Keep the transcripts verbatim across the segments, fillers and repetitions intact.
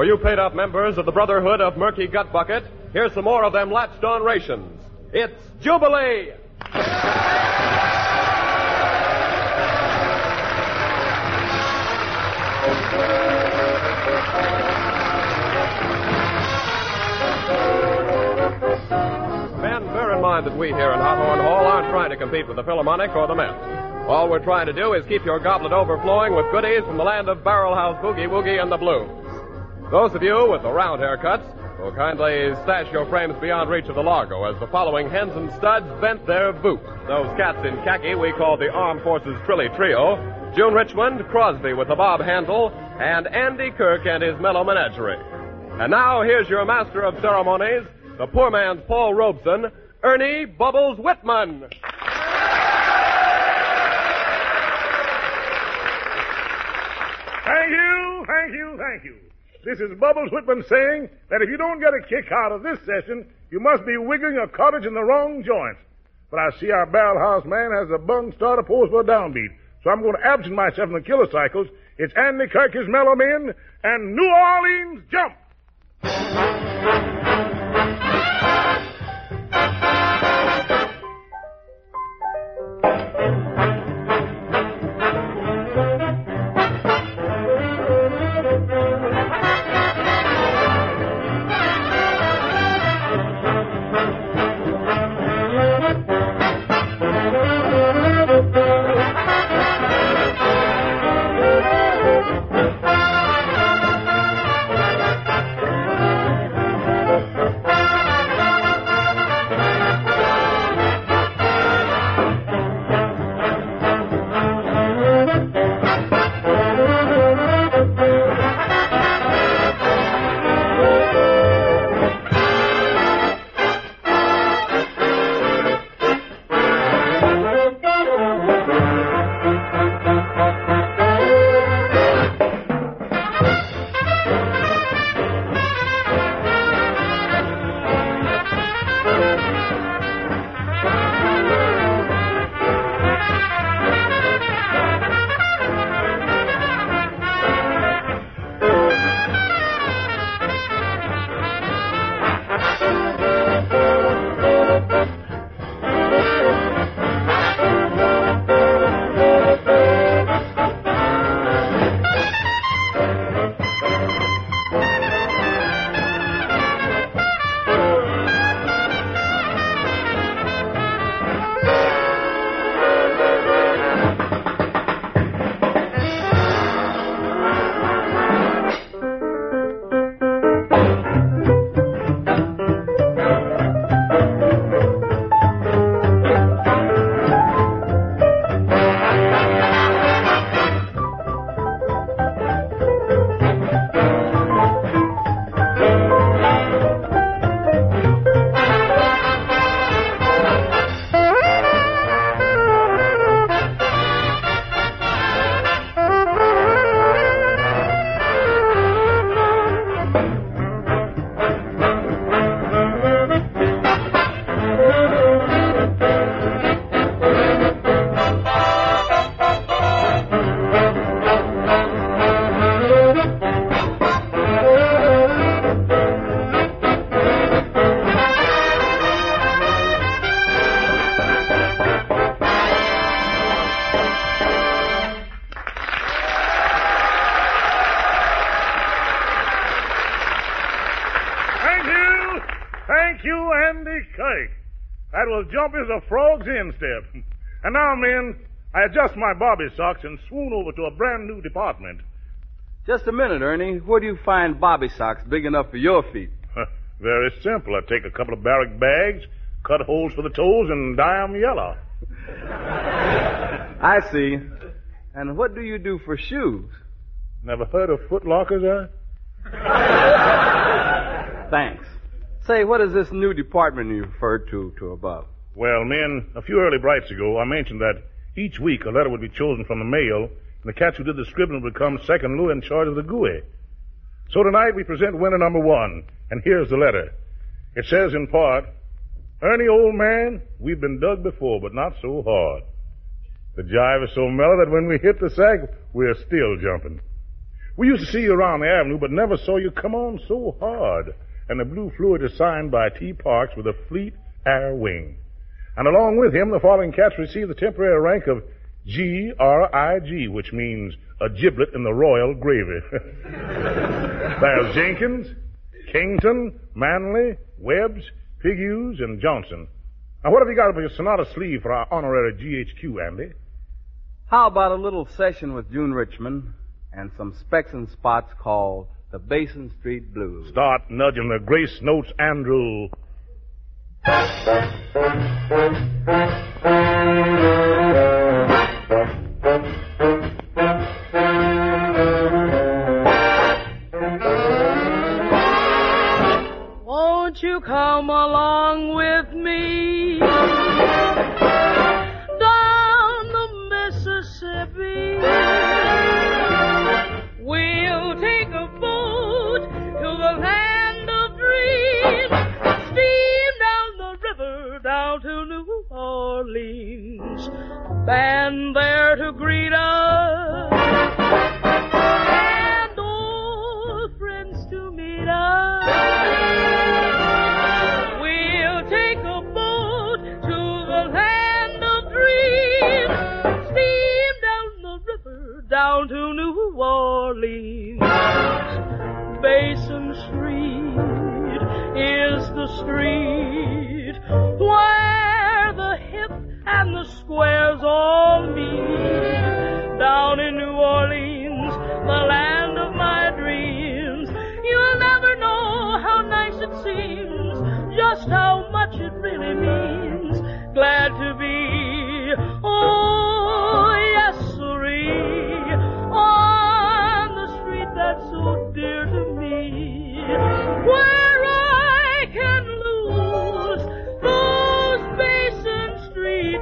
For you paid-up members of the Brotherhood of Murky Gut Bucket, here's some more of them latched-on rations. It's Jubilee! Men, bear in mind that we here in Hawthorne Hall aren't trying to compete with the Philharmonic or the Met. All we're trying to do is keep your goblet overflowing with goodies from the land of Barrel House Boogie Woogie and the Blues. Those of you with the round haircuts will kindly stash your frames beyond reach of the Largo as the following hens and studs vent their boot. Those cats in khaki we call the Armed Forces Trilly Trio, June Richmond, Crosby with the bob handle, and Andy Kirk and his mellow menagerie. And now here's your master of ceremonies, the poor man's Paul Robeson, Ernie Bubbles Whitman. Thank you, thank you, thank you. This is Bubbles Whitman saying that if you don't get a kick out of this session, you must be wiggling a cottage in the wrong joints. But I see our barrel house man has a bung starter pose for a downbeat, so I'm going to absent myself from the killer cycles. It's Andy Kirk, his mellow men, and New Orleans Jump. That will jump as a frog's instep. And now, men, I adjust my bobby socks and swoon over to a brand new department. Just a minute, Ernie. Where do you find bobby socks big enough for your feet? Very simple. I take a couple of barrack bags, cut holes for the toes, and dye them yellow. I see. And what do you do for shoes? Never heard of foot lockers, eh? Thanks. Say, what is this new department you referred to, to above? Well, men, a few early brights ago, I mentioned that each week a letter would be chosen from the mail, and the cats who did the scribbling would become second Lou in charge of the G U I. So tonight we present winner number one, and here's the letter. It says in part, Ernie, old man, we've been dug before, but not so hard. The jive is so mellow that when we hit the sack, we're still jumping. We used to see you around the avenue, but never saw you come on so hard. And the blue fluid is signed by T. Parks with a Fleet Air Wing. And along with him, the following cats received the temporary rank of G R I G, which means a giblet in the royal gravy. There's Jenkins, Kington, Manley, Webbs, Pighews, and Johnson. Now, what have you got up your Sonata sleeve for our honorary G H Q, Andy? How about a little session with June Richmond and some specks and spots called the Basin Street Blues? Start nudging the grace notes, Andrew. Won't you come along with me down the Mississippi? We'll take a boat to the land of dreams, steam down the river down to New Orleans, band there to greet us, and old friends to meet us. We'll take a boat to the land of dreams, steam down the river down to New Orleans. Basin Street is the street where the hip and the squares all meet. Down in New Orleans, the land of my dreams, you'll never know how nice it seems, just how much it really means. Glad to be, oh yes, sirree, on the street that's so dear to me, where I can lose those Basin Street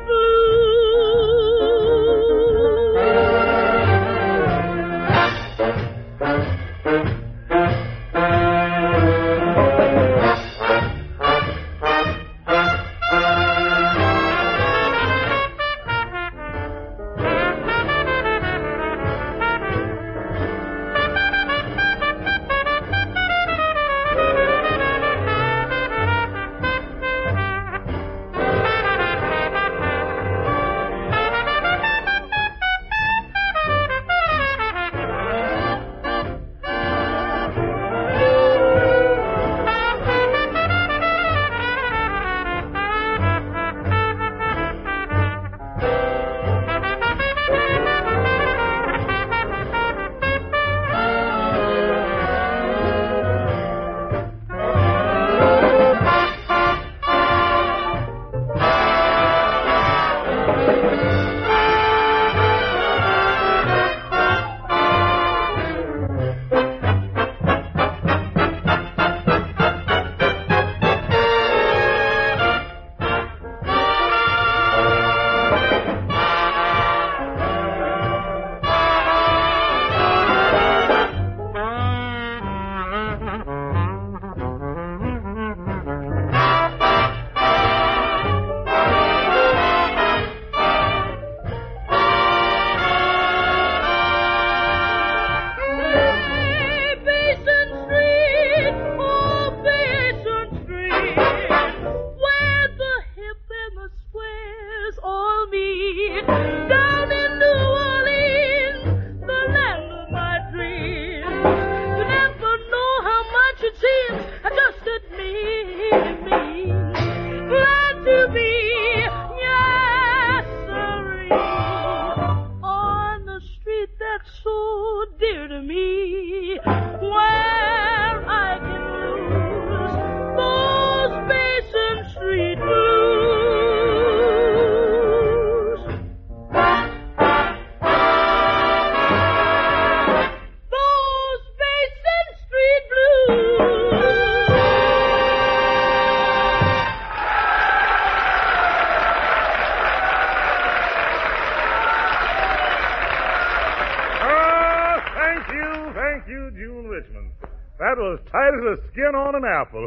The skin on an apple.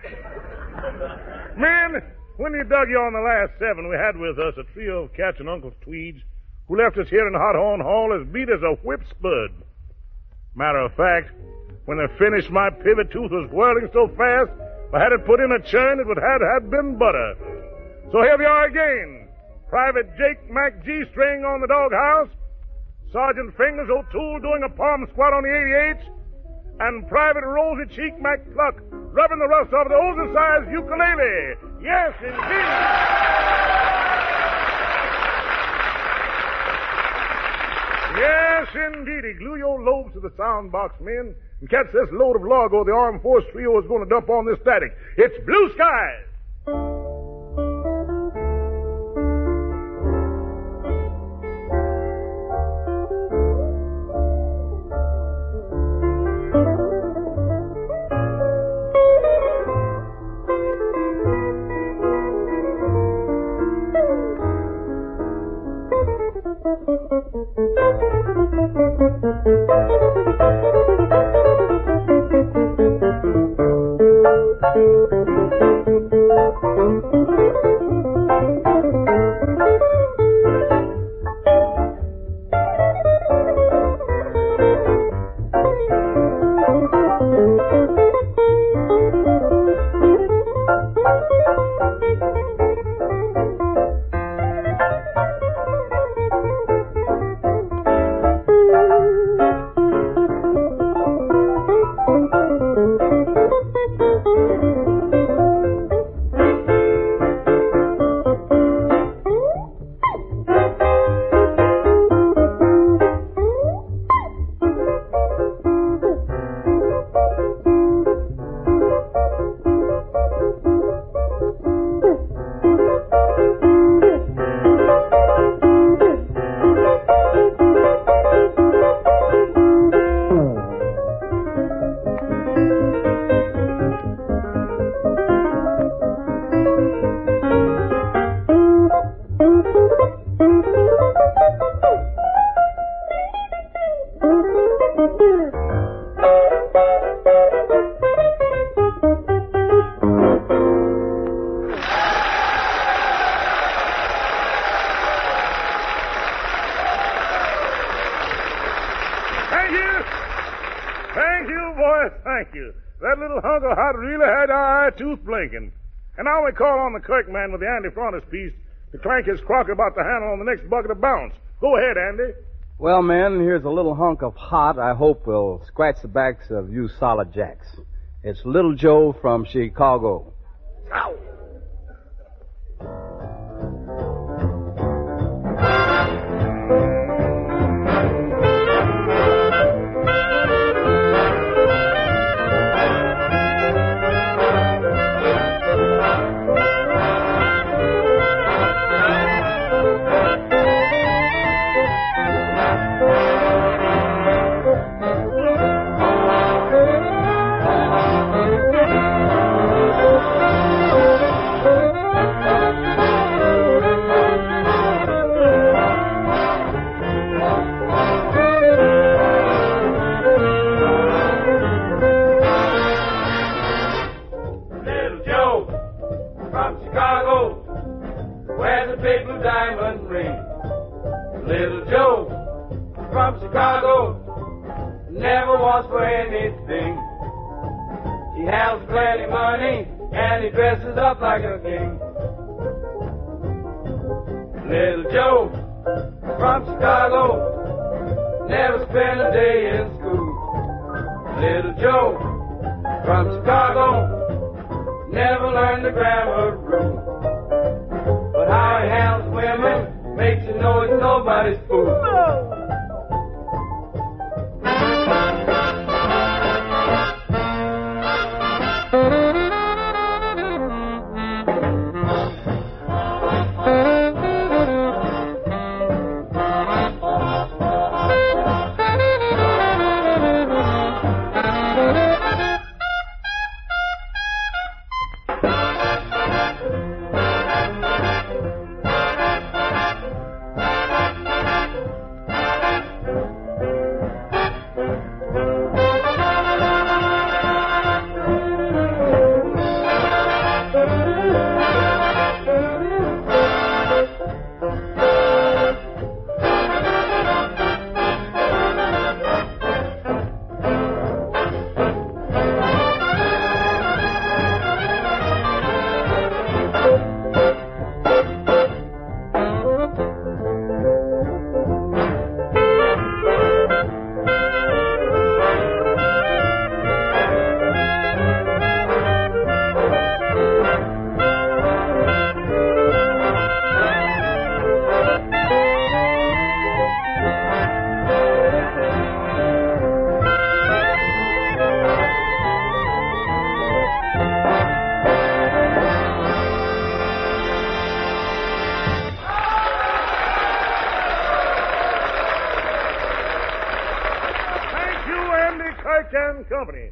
Man, when you dug you on the last seven, we had with us a trio of cats and Uncle Tweeds who left us here in Hot Horn Hall as beat as a whip spud. Matter of fact, when they finished, my pivot tooth was whirling so fast, if I had it put in a churn, it would have had been butter. So here we are again. Private Jake McG string on the doghouse, Sergeant Fingers O'Toole doing a palm squat on the eighty-eights, and Private Rosy Cheek McPluck rubbing the rust off the oversized ukulele. Yes, indeed. Yes, indeedy. Glue your lobes to the sound box, men, and catch this load of Largo the Armed Force Trio is going to dump on this static. It's Blue Skies. Thank you. Thank you, boys. Thank you. That little hunk of hot really had our eye tooth blinking. And now we call on the clerk man with the Andy frontispiece to clank his crock about the handle on the next bucket of bounce. Go ahead, Andy. Well, men, here's a little hunk of hot I hope will scratch the backs of you solid jacks. It's Little Joe from Chicago. Ow! Little Joe from Chicago never wants for anything. He has plenty money and he dresses up like a king. Little Joe from Chicago never spent a day in school. Little Joe from Chicago never learned the grammar rule. But how he handles women makes you know it's nobody's fool. No. and Company.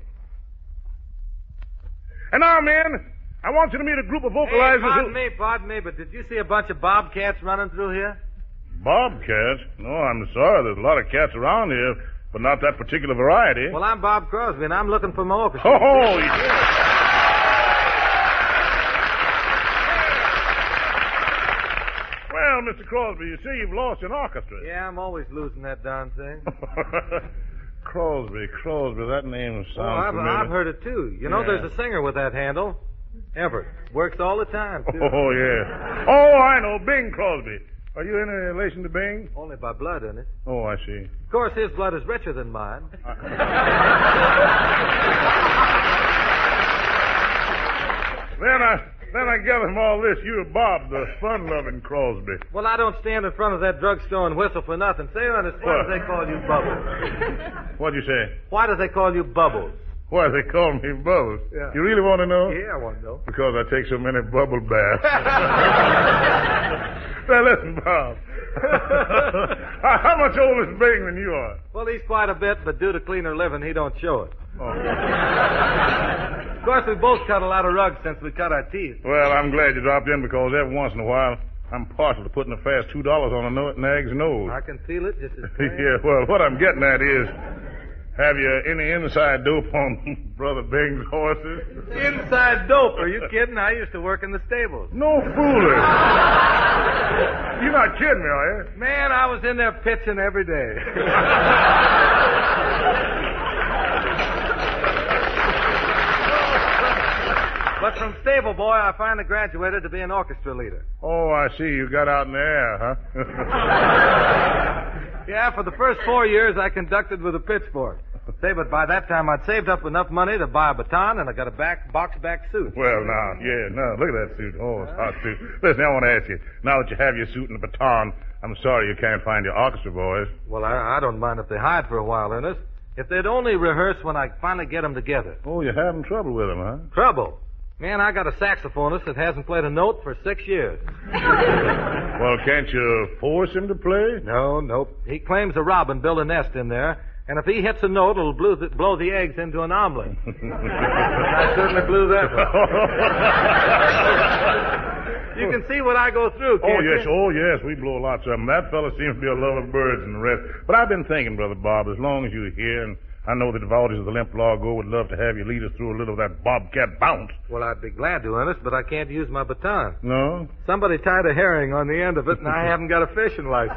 And now, men, I want you to meet a group of vocalizers Hey, pardon who... me, pardon me, but did you see a bunch of bobcats running through here? Bobcats? No, I'm sorry. There's a lot of cats around here, but not that particular variety. Well, I'm Bob Crosby, and I'm looking for my orchestra. Oh, yeah. Well, Mister Crosby, you see you've lost an orchestra. Yeah, I'm always losing that darn thing. Crosby, Crosby, that name sounds Oh, I've, familiar. I've heard it, too. You know, Yeah. there's a singer with that handle. Everett. Works all the time, too. Oh, yeah. Oh, I know, Bing Crosby. Are you any relation to Bing? Only by blood, isn't it? Oh, I see. Of course, his blood is richer than mine. Then I then I gather from all this you're Bob, the fun-loving Crosby. Well, I don't stand in front of that drugstore and whistle for nothing. Say, Ernest, why What? do they call you Bubbles? What'd you say? Why do they call you Bubbles? Why they call me Bubbles? Yeah. You really want to know? Yeah, I want to know. Because I take so many bubble baths. Now listen, Bob. How much older is Bing than you are? Well, he's quite a bit, but due to cleaner living, he don't show it. Oh. Of course, we both cut a lot of rugs since we cut our teeth. Well, I'm glad you dropped in because every once in a while I'm partial to putting a fast two dollars on a no- nag's nose. I can feel it just as plain. Yeah, well, what I'm getting at is, have you any inside dope on Brother Bing's horses? Inside dope. Are you kidding? I used to work in the stables. No fooling. You're not kidding me, are you? Man, I was in there pitching every day. But from stable boy, I finally graduated to be an orchestra leader. Oh, I see. You got out in the air, huh? Yeah, for the first four years, I conducted with a pitchfork. Say, but by that time, I'd saved up enough money to buy a baton, and I got a back box-back suit. Well, now, yeah, now, look at that suit. Oh, it's a hot suit. Listen, I want to ask you, now that you have your suit and the baton, I'm sorry you can't find your orchestra boys. Well, I, I don't mind if they hide for a while, Ernest. If they'd only rehearse when I finally get them together. Oh, you're having trouble with them, huh? Trouble? Man, I got a saxophonist that hasn't played a note for six years. Well, can't you force him to play? No, nope. He claims a robin built a nest in there, and if he hits a note, it'll blow the, blow the eggs into an omelet. I certainly blew that one. You can see what I go through, can't Oh, yes, you? oh, yes, we blow lots of them. That fella seems to be a lover of birds and the rest. But I've been thinking, Brother Bob, as long as you're here, and I know the devotees of the Limp Largo would love to have you lead us through a little of that bobcat bounce. Well, I'd be glad to, Ernest, but I can't use my baton. No? Somebody tied a herring on the end of it, and I haven't got a fishing license.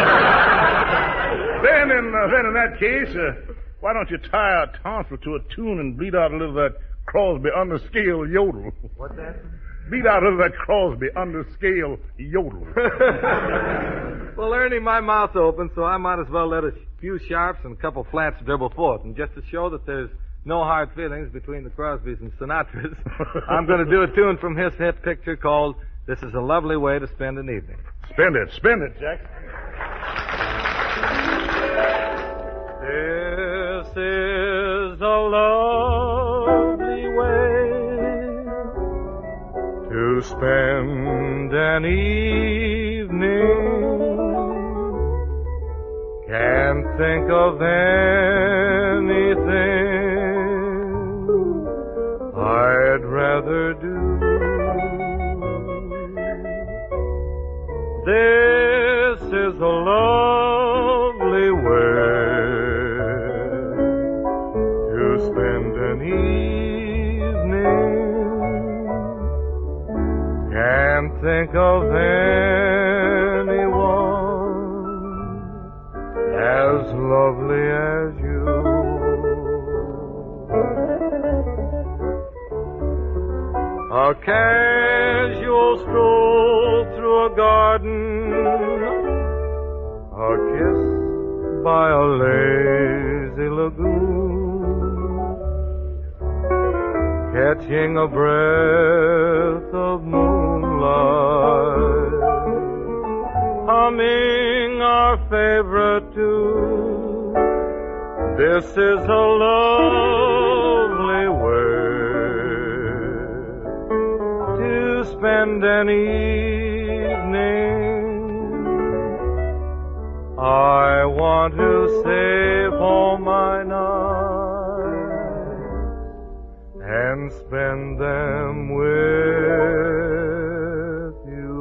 Then in, uh, then in that case, uh, why don't you tie a tonsil to a tune and bleed out a little of that Crosby underscale yodel? What's that? Beat out a little of that Crosby underscale yodel. Well, Ernie, my mouth's open, so I might as well let a few sharps and a couple flats dribble forth. And just to show that there's no hard feelings between the Crosbys and Sinatras, I'm going to do a tune from his hit picture called This Is a Lovely Way to Spend an Evening. Spend it, spend it, Jack. This is a lovely way to spend an evening. Can't think of anything I'd rather do. This is a lovely way to spend an evening. Can't think of anyone as lovely as you. A casual stroll through a garden, a kiss by a lazy lagoon, catching a breath of moonlight, humming our favorite tune. This is a lovely way to spend an evening. I want to save all my nights and spend them with you.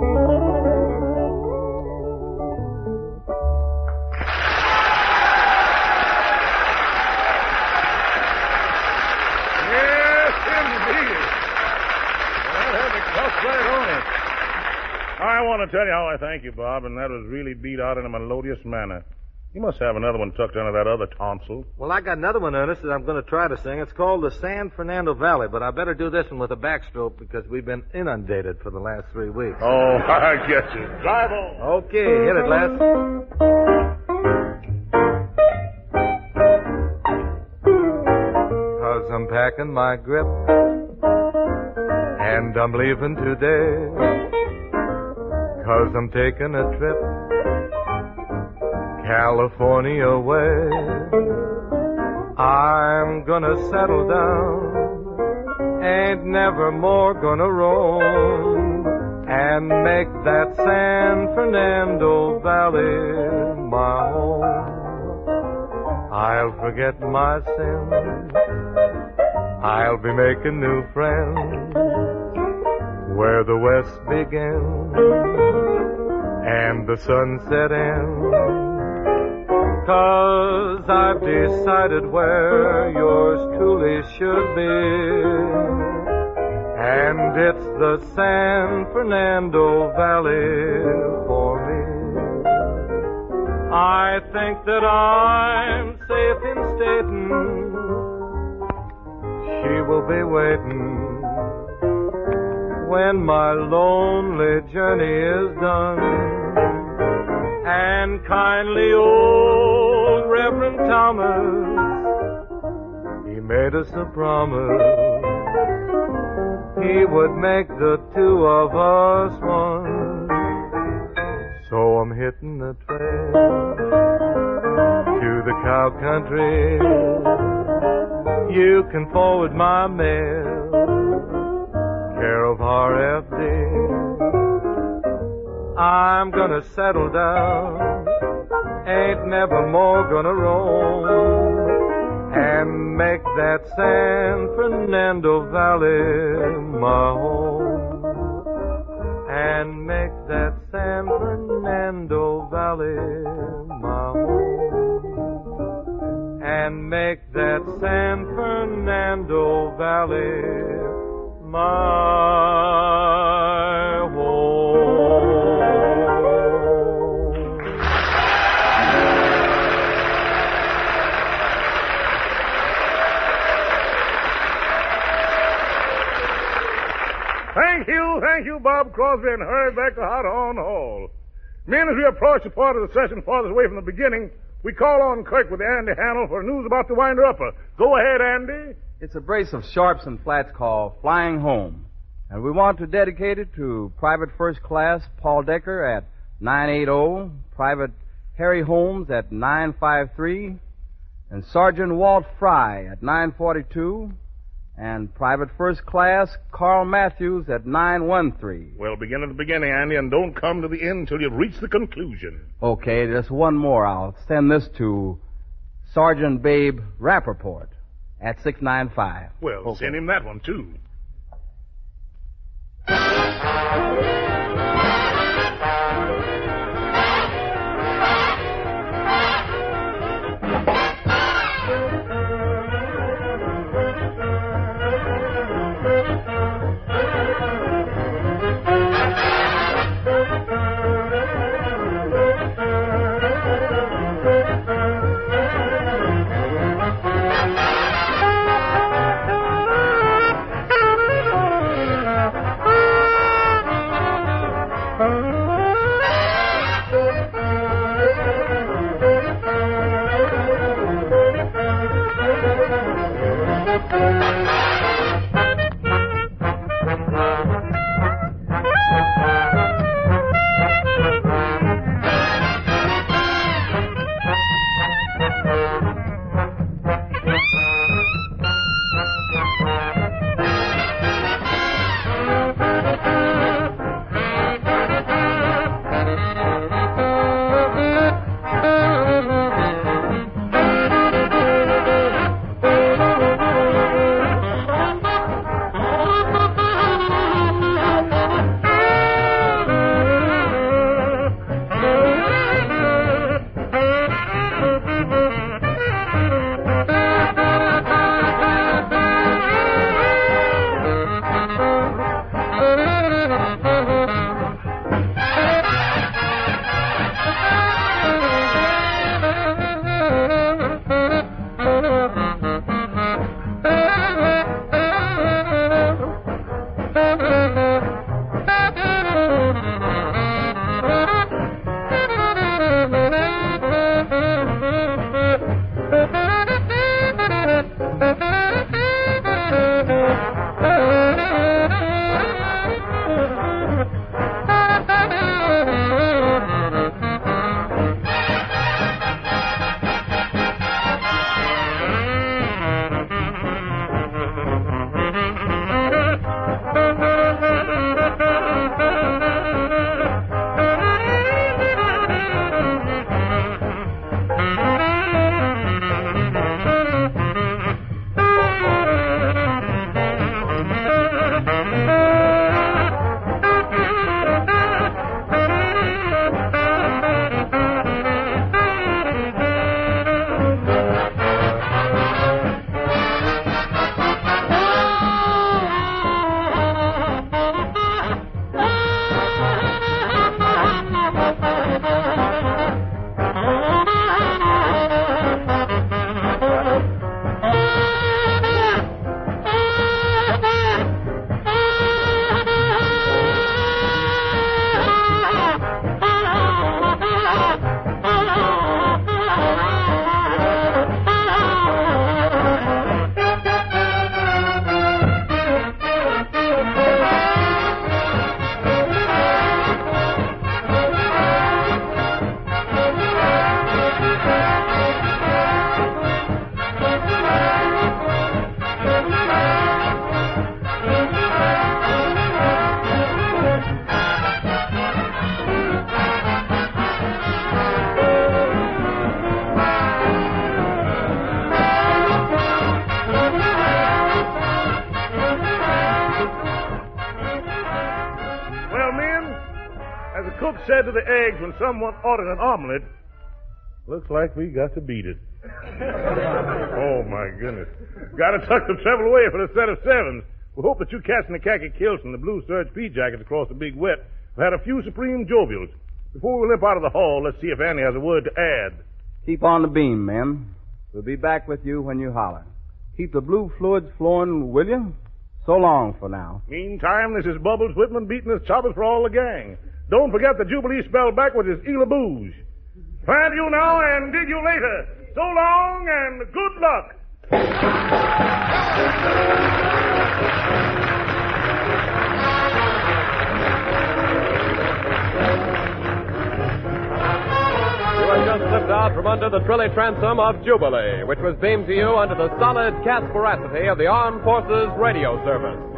Yes, indeed. That had the cuff right on it. I want to tell you how I thank you, Bob, and that was really beat out in a melodious manner. You must have another one tucked under that other tonsil. Well, I got another one, Ernest, that I'm going to try to sing. It's called the San Fernando Valley, but I better do this one with a backstroke because we've been inundated for the last three weeks. Oh, I get you. Drive on. Okay, hit it, Les. Cause I'm packing my grip and I'm leaving today. Cause I'm taking a trip California way. I'm gonna settle down, ain't never more gonna roam, and make that San Fernando Valley my home. I'll forget my sins, I'll be making new friends where the west begins and the sunset ends. Cause I've decided where yours truly should be, and it's the San Fernando Valley for me. I think that I'm safe in stating she will be waiting when my lonely journey is done. And kindly old Reverend Thomas, he made us a promise he would make the two of us one. So I'm hitting the trail to the cow country. You can forward my mail, care of R F D. I'm gonna settle down, ain't never more gonna roam, and make that San Fernando Valley my home, and make that San Fernando Valley my home, and make that San Fernando Valley my home. Thank you, thank you, Bob Crosby, and hurry back to Hot Horn Hall. Men, as we approach the part of the session farthest away from the beginning, we call on Kirk with Andy Hannell for news about the winder-upper. Go ahead, Andy. It's a brace of sharps and flats called Flying Home. And we want to dedicate it to Private First Class Paul Decker at nine eighty, Private Harry Holmes at nine fifty-three, and Sergeant Walt Fry at nine forty-two, and Private First Class Carl Matthews at nine thirteen. Well, begin at the beginning, Andy, and don't come to the end till you've reached the conclusion. Okay, just one more. I'll send this to Sergeant Babe Rappaport at six ninety-five. Well, okay. Send him that one, too. cook said to the eggs when someone ordered an omelet, looks like we got to beat it. Oh, my goodness. Got to tuck the treble away for the set of sevens. We hope that you cats in the khaki kilts and the blue serge pea jackets across the big wet have had a few supreme jovials. Before we limp out of the hall, let's see if Annie has a word to add. Keep on the beam, men. We'll be back with you when you holler. Keep the blue fluids flowing, will you? So long for now. Meantime, this is Bubbles Whitman beating his choppers for all the gang. Don't forget the Jubilee spell backwards is Ela Booge. Plan you now and dig you later. So long and good luck. You have just slipped out from under the trilly transom of Jubilee, which was beamed to you under the solid Casperacity of the Armed Forces Radio Service.